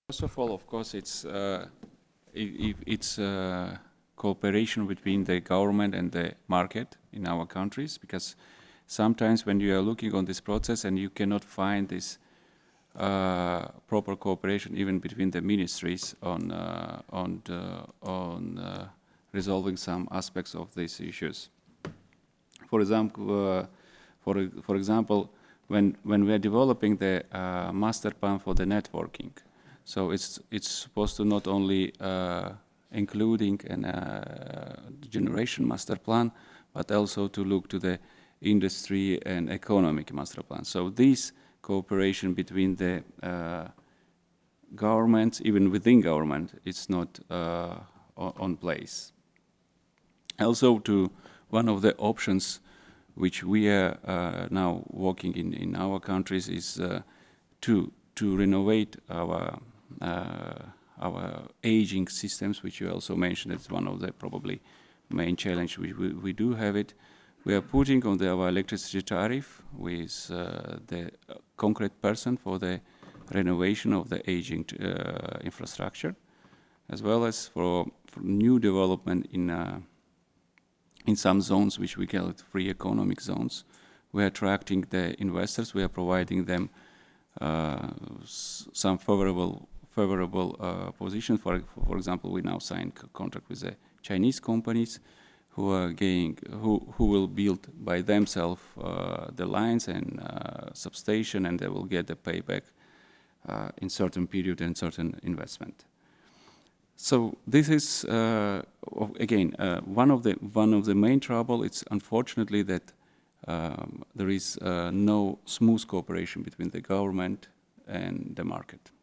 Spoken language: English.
First of all, of course, it's cooperation between the government and the market in our countries, because sometimes when you are looking on this process and you cannot find this proper cooperation even between the ministries on resolving some aspects of these issues. For example, for example, when we are developing the master plan for the networking, so it's supposed to not only including an generation master plan, but also to look to the industry and economic master plan. So this cooperation between the governments, even within government, it's not on place. Also, to one of the options which we are now working in our countries is to renovate our aging systems, which you also mentioned. It's one of the probably main challenge we do have it. We are putting on our electricity tariff with the concrete person for the renovation of the aging infrastructure, as well as for new development in some zones which we call it free economic zones. We are attracting the investors. We are providing them some favorable positions. For example, we now signed a contract with the Chinese companies who will build by themselves the lines and substation, and they will get the payback in certain period and certain investment. So this is again one of the main trouble. It's unfortunately that there is no smooth cooperation between the government and the market.